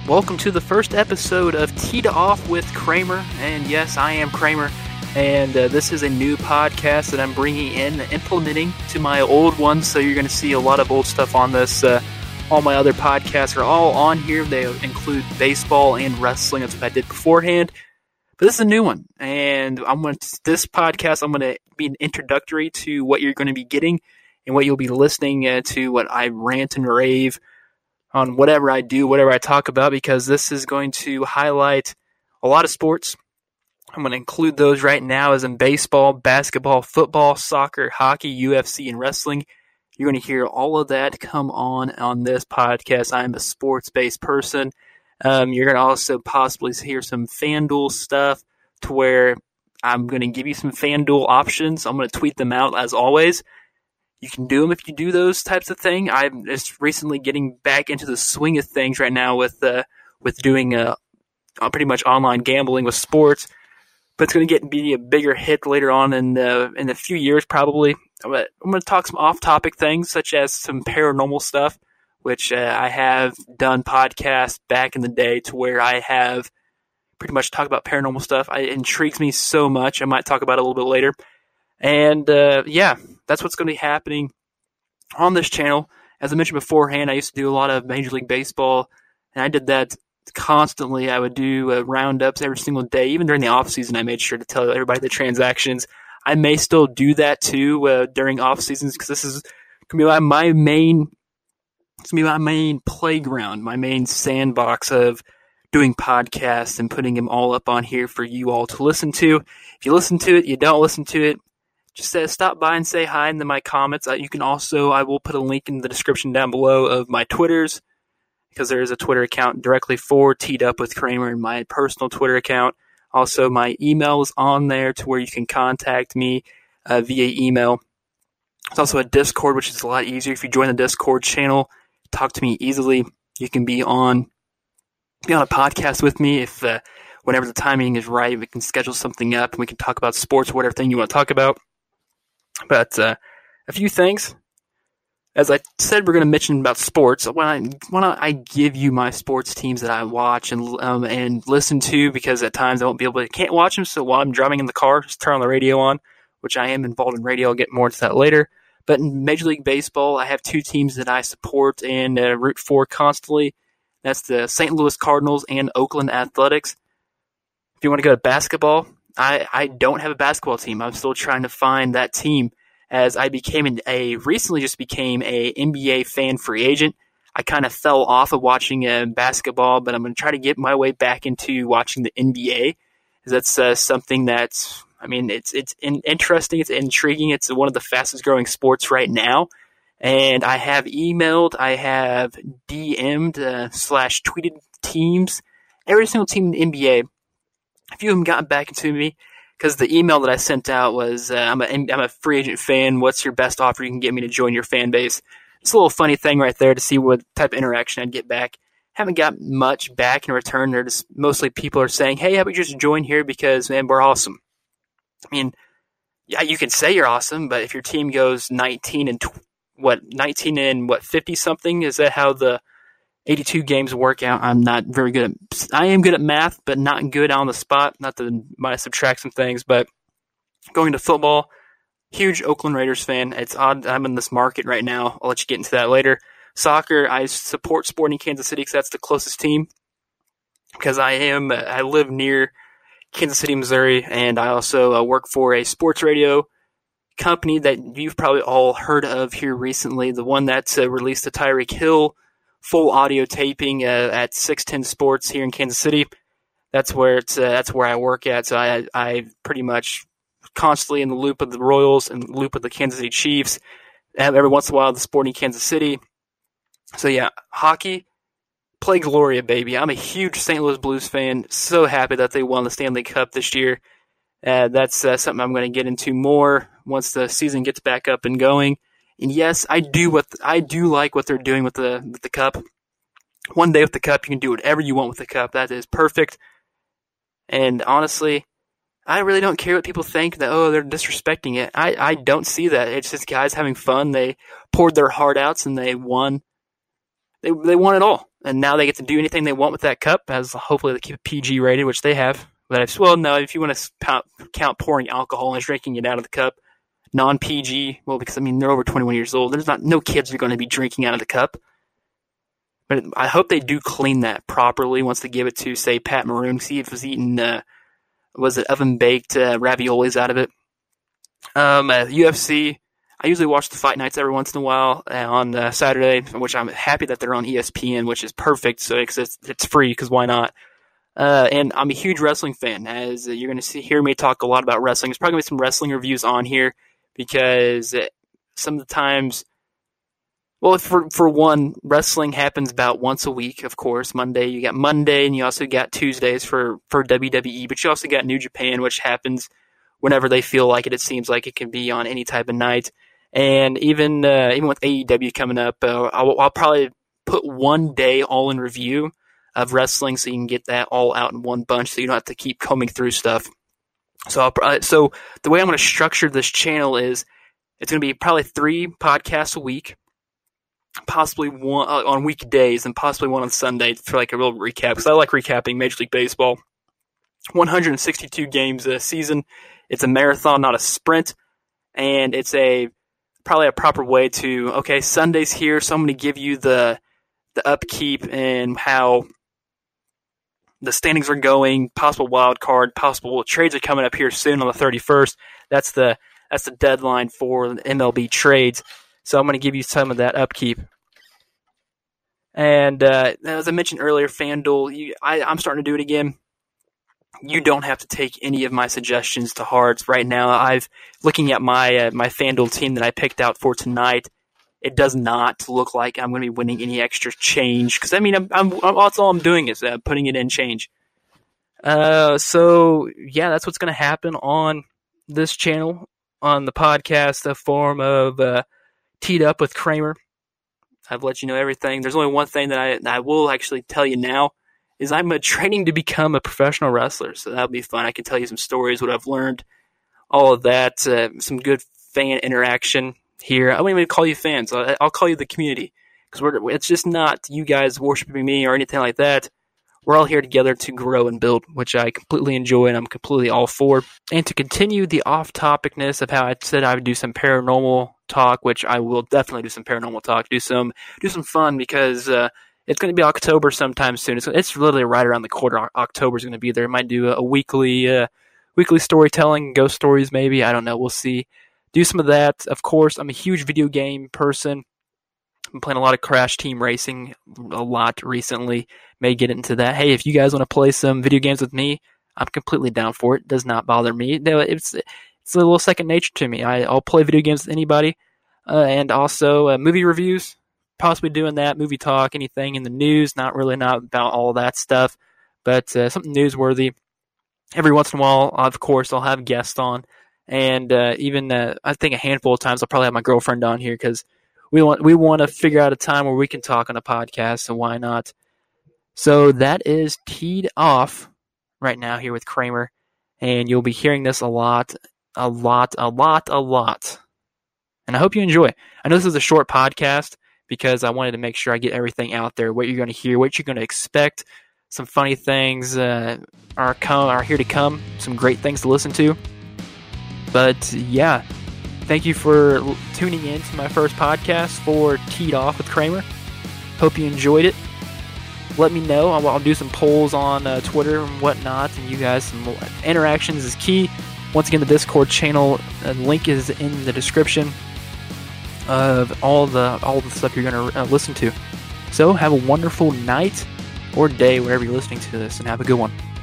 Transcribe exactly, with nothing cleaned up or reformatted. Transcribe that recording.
Welcome to the first episode of Teed Off with Kramer, and yes, I am Kramer, and uh, this is a new podcast that I'm bringing in, implementing to my old ones, so you're going to see a lot of old stuff on this. Uh, all my other podcasts are all on here. They include baseball and wrestling. That's what I did beforehand, but this is a new one, and I'm going to, this podcast, I'm going to be an introductory to what you're going to be getting and what you'll be listening uh, to, what I rant and rave on whatever I do, whatever I talk about, because this is going to highlight a lot of sports. I'm going to include those right now as in baseball, basketball, football, soccer, hockey, U F C, and wrestling. You're going to hear all of that come on on this podcast. I'm a sports-based person. Um, you're going to also possibly hear some FanDuel stuff to where I'm going to give you some FanDuel options. I'm going to tweet them out as always. You can do them if you do those types of things. I'm just recently getting back into the swing of things right now with uh, with doing uh, pretty much online gambling with sports. But it's going to get be a bigger hit later on in uh, in a few years probably. But I'm going to talk some off-topic things such as some paranormal stuff, which uh, I have done podcasts back in the day to where I have pretty much talked about paranormal stuff. It intrigues me so much. I might talk about it a little bit later. And, uh, yeah, that's what's going to be happening on this channel. As I mentioned beforehand, I used to do a lot of Major League Baseball, and I did that constantly. I would do uh, roundups every single day. Even during the off-season, I made sure to tell everybody the transactions. I may still do that, too, uh, during off-seasons, because this is going to be my main, it's going to be my main playground, my main sandbox of doing podcasts and putting them all up on here for you all to listen to. If you listen to it, you don't listen to it, just uh, stop by and say hi in the, my comments. Uh, you can also, I will put a link in the description down below of my Twitters, because there is a Twitter account directly for Teed Up with Kramer and my personal Twitter account. Also, my email is on there to where you can contact me uh, via email. There's also a Discord, which is a lot easier. If you join the Discord channel, talk to me easily. You can be on be on a podcast with me if uh, whenever the timing is right. We can schedule something up and we can talk about sports, whatever thing you want to talk about. But uh, a few things. As I said, we're going to mention about sports. When I when I give you my sports teams that I watch and um, and listen to, because at times I won't be able to can't watch them. So while I'm driving in the car, just turn on the radio on, which I am involved in radio. I'll get more into that later. But in Major League Baseball, I have two teams that I support and uh, root for constantly. That's the Saint Louis Cardinals and Oakland Athletics. If you want to go to basketball, I, I don't have a basketball team. I'm still trying to find that team, as I became an, a recently just became a N B A fan free agent. I kind of fell off of watching uh, basketball, but I'm going to try to get my way back into watching the N B A. That's uh, something that's, I mean, it's it's in, interesting, it's intriguing. It's one of the fastest growing sports right now. And I have emailed, I have D M'd uh, slash tweeted teams, every single team in the N B A. A few of them got back into me because the email that I sent out was, uh, I'm, a, I'm a free agent fan. What's your best offer you can get me to join your fan base? It's a little funny thing right there to see what type of interaction I'd get back. Haven't got much back in return. They're just mostly people are saying, hey, how about you just join here because, man, we're awesome. I mean, yeah, you can say you're awesome, but if your team goes nineteen and tw- what, nineteen and what, fifty something, is that how the eighty-two games work out? I'm not very good at, I am good at math, but not good on the spot. Not to might subtract some things, but going to football, huge Oakland Raiders fan. It's odd I'm in this market right now. I'll let you get into that later. Soccer, I support Sporting Kansas City because that's the closest team. Because I am, I live near Kansas City, Missouri, and I also uh, work for a sports radio company that you've probably all heard of here recently. The one that uh, released the Tyreek Hill full audio taping uh, at six ten Sports here in Kansas City. That's where it's. Uh, that's where I work at. So I, I pretty much constantly in the loop of the Royals and the loop of the Kansas City Chiefs. And every once in a while, the Sporting Kansas City. So yeah, hockey, play Gloria, baby. I'm a huge Saint Louis Blues fan. So happy that they won the Stanley Cup this year. Uh, that's uh, something I'm going to get into more once the season gets back up and going. And yes, I do what I do like what they're doing with the with the cup. One day with the cup, you can do whatever you want with the cup. That is perfect. And honestly, I really don't care what people think that, oh, they're disrespecting it. I, I don't see that. It's just guys having fun. They poured their heart outs and they won. They they won it all. and now they get to do anything they want with that cup, as hopefully they keep it P G rated, which they have. But if, well, no, if you want to count, count pouring alcohol and drinking it out of the cup, non-P G, well, because, I mean, they're over twenty-one years old. There's not, no kids are going to be drinking out of the cup. But I hope they do clean that properly once they give it to, say, Pat Maroon. See if he's eating, uh, was it oven-baked uh, raviolis out of it. Um, uh, U F C, I usually watch the fight nights every once in a while on uh, Saturday, which I'm happy that they're on E S P N, which is perfect, so it's, it's free, because why not? Uh, and I'm a huge wrestling fan, as you're going to see, hear me talk a lot about wrestling. There's probably going to be some wrestling reviews on here, because some of the times, well, for for one, wrestling happens about once a week, of course. Monday, you got Monday, and you also got Tuesdays for, for W W E, but you also got New Japan, which happens whenever they feel like it. It seems like it can be on any type of night. And even uh, even with A E W coming up, uh, I'll, I'll probably put one day all in review of wrestling, so you can get that all out in one bunch, so you don't have to keep combing through stuff. So, I'll, uh, so the way I'm going to structure this channel is it's going to be probably three podcasts a week, possibly one uh, on weekdays, and possibly one on Sunday for like a real recap. Because I like recapping Major League Baseball. one hundred sixty-two games a season. It's a marathon, not a sprint, and it's a probably a proper way to okay, Sunday's here, so I'm going to give you the the upkeep and how the standings are going, possible wild card, possible trades are coming up here soon on the thirty-first. That's the that's the deadline for M L B trades. So I'm going to give you some of that upkeep. And uh, as I mentioned earlier, FanDuel, you, I, I'm starting to do it again. You don't have to take any of my suggestions to heart right now. I've looking at my uh, my FanDuel team that I picked out for tonight. It does not look like I'm going to be winning any extra change, because I mean, I'm, I'm, I'm, that's all I'm doing is uh, putting it in change. Uh, so yeah, that's what's going to happen on this channel, on the podcast, the form of uh, Teed Up with Kramer. I've let you know everything. There's only one thing that I, that I will actually tell you now is I'm uh, training to become a professional wrestler. So that'll be fun. I can tell you some stories, what I've learned, all of that, uh, some good fan interaction here. I won't even call you fans. I'll, I'll call you the community, because we're, it's just not you guys worshiping me or anything like that. We're all here together to grow and build, which I completely enjoy and I'm completely all for. And to continue the off-topicness of how I said I would do some paranormal talk, which I will definitely do some paranormal talk, do some do some fun, because uh, it's going to be October sometime soon. It's, it's literally right around the corner. October is going to be there. I might do a, a weekly uh, weekly storytelling, ghost stories maybe. I don't know. We'll see. Do some of that. Of course, I'm a huge video game person. I'm playing a lot of Crash Team Racing a lot recently. May get into that. Hey, if you guys want to play some video games with me, I'm completely down for it. It does not bother me. It's it's a little second nature to me. I, I'll play video games with anybody. Uh, and also uh, movie reviews, possibly doing that. Movie talk, anything in the news. Not really not about all that stuff, but uh, something newsworthy. Every once in a while, of course, I'll have guests on. And uh, even uh, I think a handful of times I'll probably have my girlfriend on here, because we want we want to figure out a time where we can talk on a podcast, so why not? So that is Teed Off right now here with Kramer, and you'll be hearing this a lot, a lot, a lot, a lot. And I hope you enjoy. I know this is a short podcast because I wanted to make sure I get everything out there, what you're going to hear, what you're going to expect. Some funny things uh, are come are here to come, some great things to listen to. But yeah, thank you for tuning in to my first podcast for Teed Off with Kramer. Hope you enjoyed it. Let me know. I'll, I'll do some polls on uh, Twitter and whatnot, and you guys, some interactions is key. Once again, the Discord channel uh, link is in the description of all the all the stuff you're going to uh, listen to. So have a wonderful night or day wherever you're listening to this, and have a good one.